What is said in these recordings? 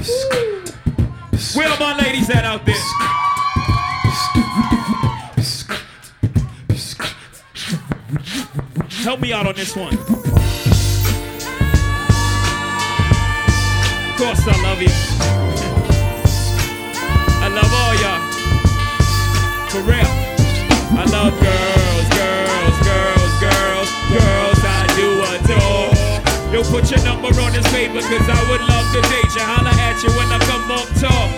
Where are my ladies at out there? Help me out on this one. Of course I love you. I love all y'all. For real. I love girls, girls, girls, girls, girls I do adore. Yo, put your number on this paper, cause I would love to date you. Holla at you when I come up tall.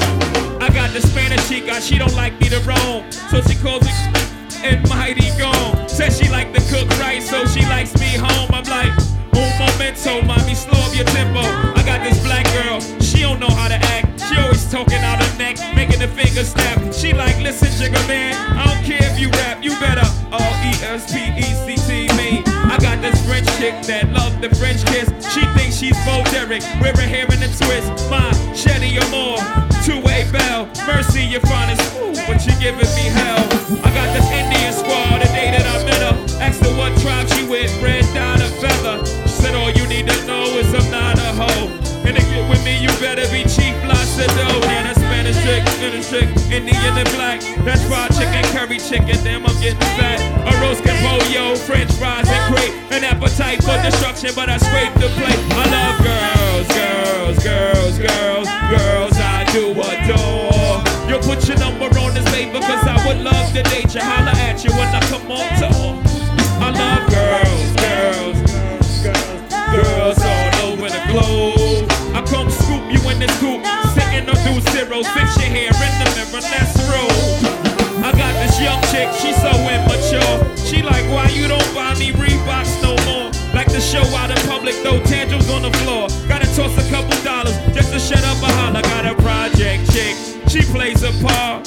I got the Spanish chica, she don't like me to roam, so she calls me and mighty gone. Says she like to cook right, so she likes me home. I'm like, un momento, mommy, slow up your tempo. I got this black girl, she don't know how to act. She always talking out her neck, making the finger snap. She like, listen, Jigga man, I don't care if you rap, you better R-E-S-P-E-C-T me. I got this French chick that love the French kiss. She thinks she's Bo Derek, wear her hair in a twist. My Shetty Amore, two-way bell. Mercy, your finest, ooh, but she giving me hell. I got this Indian squad the day that I met her. Asked her what tribe she with, red dot or feather. She said all you need to know is I'm not a hoe. And to get with me, you better be cheap, lots of dough. And a Spanish chick, Indian and black. That's fried chicken, curry chicken, damn I'm getting fat. A roast con pollo, French fries and grape. An appetite for destruction, but I scrape the plate. I love girls, girls, girls, girls, girls I do adore. You put your number on this paper, cause I would love to date you. Holla at you when I come on tour. I love girls, girls, girls, girls all over the globe. I come scoop you in this coupe, sitting on two zeros. Fix your hair in the mirror, let's roll. I got this young chick, she's so immature. She like, why you don't buy me Reeboks no more? Like to show out in public, throw tantrums on the floor. Gotta toss a couple dollars just to shut up a holler. Got a project chick, she plays a part.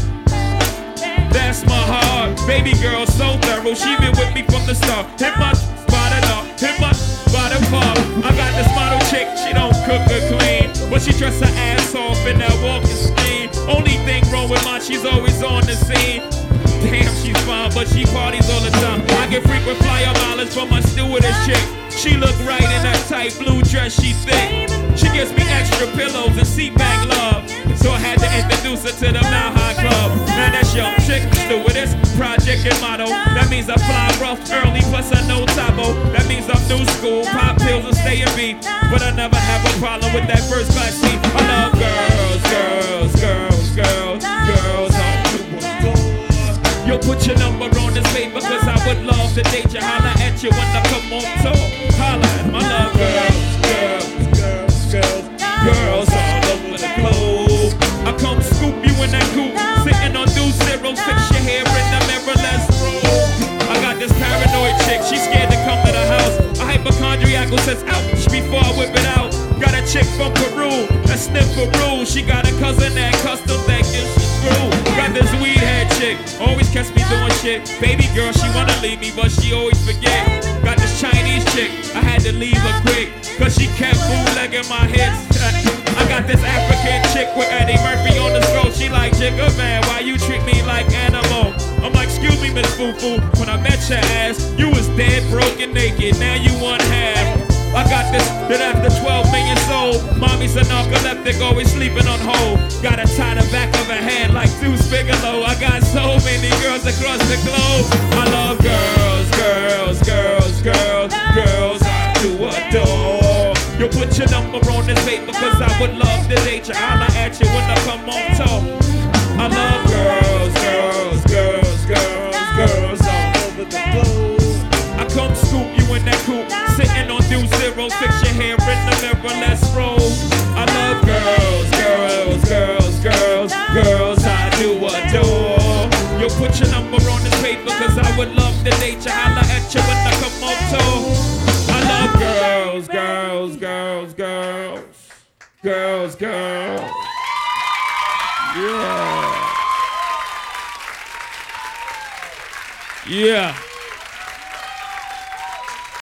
That's my heart. Baby girl, so thorough, she been with me from the start. Hit my spot it up, hit my spot it up. I got this model chick, she don't cook or clean, but she dress her ass off in that walking screen. Only thing wrong with mine, she's always on the scene. Damn, she's fine, but she parties all the time. I get frequent flyer mileage from my stewardess chick. She look right in that tight blue dress, she thick. She gives me extra pillows and seat back love, so I had to introduce her to the Mile High Club. Now that's young chick, stewardess, project and motto. That means I fly rough early, plus I know Tabo. That means I'm new school, pop pills and stay in beat. But I never have a problem with that first class seat. I love girls, girls, girls, girls, girls all over the floor. Yo, put your number on this paper, cause I would love to date you. Holla at you when I come on tour. Holla at my love girls, girls, girls, girls, girls all over the globe. I come scoop you in that coupe, sitting on two zeros. Fix your hair in the mirror, let's roll. I got this paranoid chick, she's scared to come to the house. A hypochondriac who says ouch before I whip it out. Got a chick from Peru, a sniff for rule. She got a cousin that custom that gives she screw. Got this weed head chick, always catch me doing shit. Baby girl, she wanna leave me, but she always forget. Got this Chinese chick, I had to leave her quick, cause she kept bootlegging my hits. I got this African chick with Eddie Murphy on the scroll. She like, Jigga man, why you treat me like animal? I'm like, excuse me, Miss Foo-Foo. When I met your ass, you was dead, broken, naked. Now you one half. I got this, that after 12 million sold. Mommy's a narcoleptic, always sleeping on hold. Gotta tie the back of her head like Deuce Bigelow. I got so many girls across the globe. I love girls, girls, girls, girls, girls I do adore. You put your number on this paper, cause I would love to date you. Holla at you when I come on tour. I love girls, girls, girls, girls, girls all over the globe. I come scoop you in that coupe, sitting on two zeros. Fix your hair in the mirror, let's roll. I love girls, girls, girls, girls, girls I do adore. You put your number on this paper, cause I would love to date you. Holla at you when I come on tour. I love girls, girls, girls, girls, girls, girls. Yeah. Yeah.